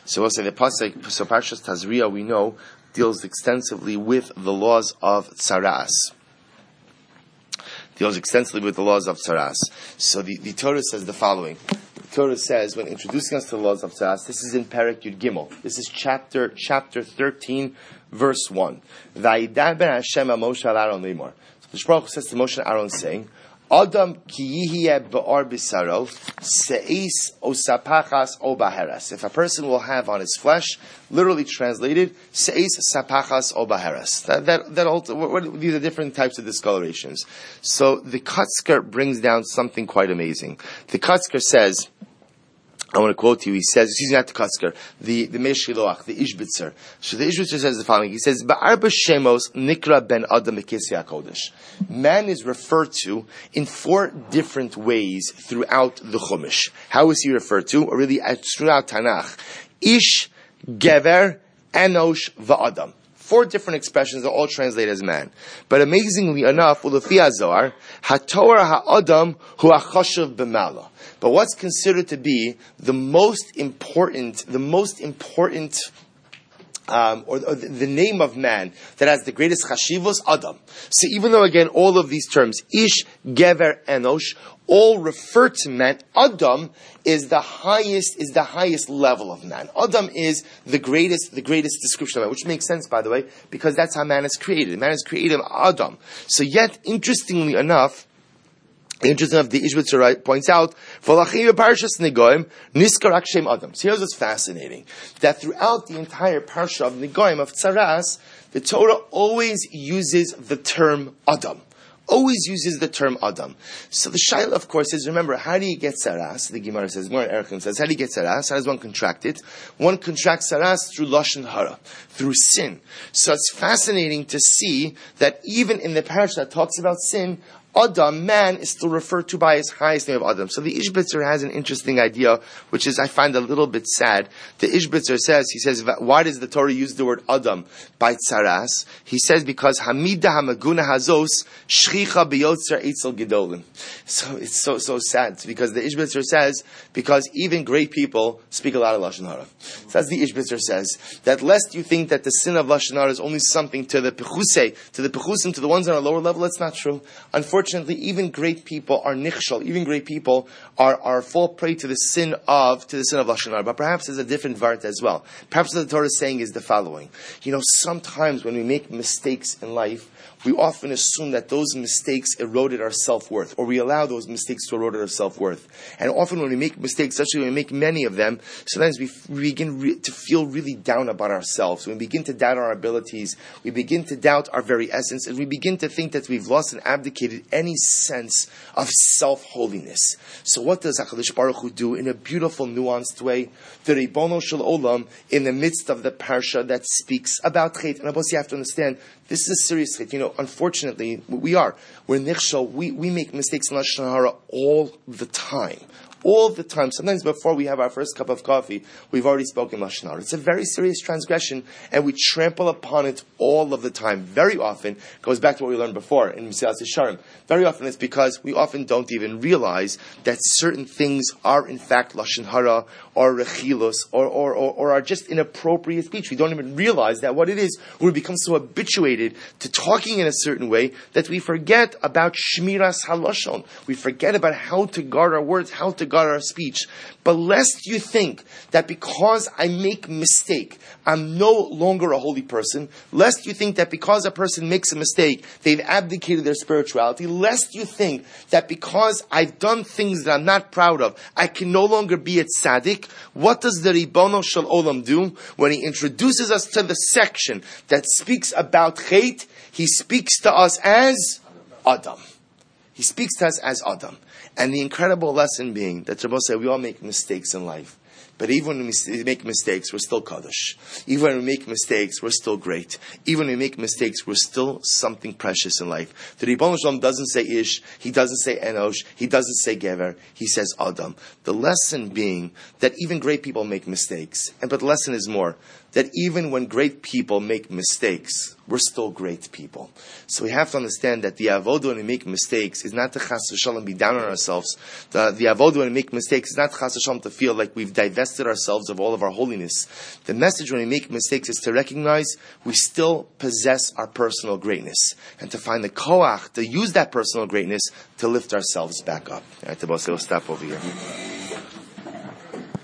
So we'll say the pasuk. So Parshas Tazria, we know, deals extensively with the laws of tzaras. Deals extensively with the laws of tzaras. So the Torah says the following. The Torah says, when introducing us to the laws of tzaras, this is in Perek Yud Gimel. This is chapter 13, verse 1. Vayidaber Hashem Moshe al Aaron lemor. So the Baruch Hu says to Moshe and Aaron, saying, Adam ki yihye be'or bisaro se'is osapachas o baheras. If a person will have on his flesh, literally translated, se'is sapachas o baheras. These are different types of discolorations. So the Kotzker brings down something quite amazing. The Kotzker says, I want to quote you. He says, excuse me, not the Kotzker, the Meshiloach, the Ishbitzer. So the Ishbitzer says the following. He says, Ba'arba Shemos Nikra ben Adam Mekisi HaKodesh. Man is referred to in 4 different ways throughout the Chumash. How is he referred to? Or really, throughout Tanakh. Ish, Gever, Enosh, Va'adam. 4 different expressions are all translated as man. But amazingly enough, Ulufi Zohar, HaTorah HaAdam Hu HaChoshev B'Mala. But what's considered to be the most important, or the name of man that has the greatest chashivos, Adam. So even though again all of these terms, Ish, Gever, Enosh, all refer to man, Adam is the highest level of man. Adam is the greatest description of man, which makes sense, by the way, because that's how man is created. Man is created Adam. So yet, interestingly enough, the Ishbitzer points out, so here's what's fascinating, that throughout the entire parsha of Negoim, of Tzaras, the Torah always uses the term Adam. Always uses the term Adam. So the Shaila, of course, is, remember, how do you get Tzaras? The Gemara says, Erechim says, how do you get Tzaras? How does one contract it? One contracts Tzaras through Lashon Hara, through sin. So it's fascinating to see that even in the parsha that talks about sin, Adam, man, is still referred to by his highest name of Adam. So the Ishbitzer has an interesting idea, which is, I find a little bit sad. The Ishbitzer says, why does the Torah use the word Adam by Tzaras? He says, because Hamida Hamaguna Hazos, Shchicha B'yotzer Eitzel Gedolim. So it's so sad, because the Ishbitzer says, because even great people speak a lot of Lashon Hara. So as the Ishbitzer says, that lest you think that the sin of Lashon Hara is only something to the Pechusei, to the Pechusim, to the ones on a lower level, that's not true. Unfortunately, even great people are nichshal. Even great people are fall prey to the sin of Lashon Hara. But perhaps there's a different vart as well. Perhaps what the Torah is saying is the following. Sometimes when we make mistakes in life, we often assume that those mistakes eroded our self-worth, or we allow those mistakes to erode our self-worth. And often when we make mistakes, especially when we make many of them, sometimes we begin to feel really down about ourselves. We begin to doubt our abilities. We begin to doubt our very essence, and we begin to think that we've lost and abdicated any sense of self-holiness. So what does HaKadosh Baruch Hu do in a beautiful, nuanced way? The Ribono Shel Olam, in the midst of the parsha that speaks about Chet, and you have to understand, this is a serious Chet. Unfortunately, we're nichshal, we make mistakes in Lashon Hara all the time. All the time. Sometimes before we have our first cup of coffee, we've already spoken Lashon Hara. It's a very serious transgression, and we trample upon it all of the time. Very often, goes back to what we learned before in Mesilas Yesharim. Very often it's because we often don't even realize that certain things are in fact Lashon Hara, or rechilos, or are just inappropriate speech. We don't even realize that what it is. We become so habituated to talking in a certain way that we forget about shmiras halashon. We forget about how to guard our words, how to guard our speech. But lest you think that because I make mistake, I'm no longer a holy person. Lest you think that because a person makes a mistake, they've abdicated their spirituality. Lest you think that because I've done things that I'm not proud of, I can no longer be a tzaddik. What does the Ribono Shel Olam do when he introduces us to the section that speaks about Chet? He speaks to us as Adam. He speaks to us as Adam. And the incredible lesson being that Rabbi said we all make mistakes in life. But even when we make mistakes, we're still Kaddish. Even when we make mistakes, we're still great. Even when we make mistakes, we're still something precious in life. The Ribono Shel Olam doesn't say Ish, he doesn't say Enosh, he doesn't say Gever, he says Adam. The lesson being that even great people make mistakes. But the lesson is more, that even when great people make mistakes, we're still great people. So we have to understand that the avodah when we make mistakes is not to chas v'shalom be down on ourselves. The avodah when we make mistakes is not chas v'shalom to feel like we've divested ourselves of all of our holiness. The message when we make mistakes is to recognize we still possess our personal greatness and to find the koach to use that personal greatness to lift ourselves back up. All right, we'll stop over here.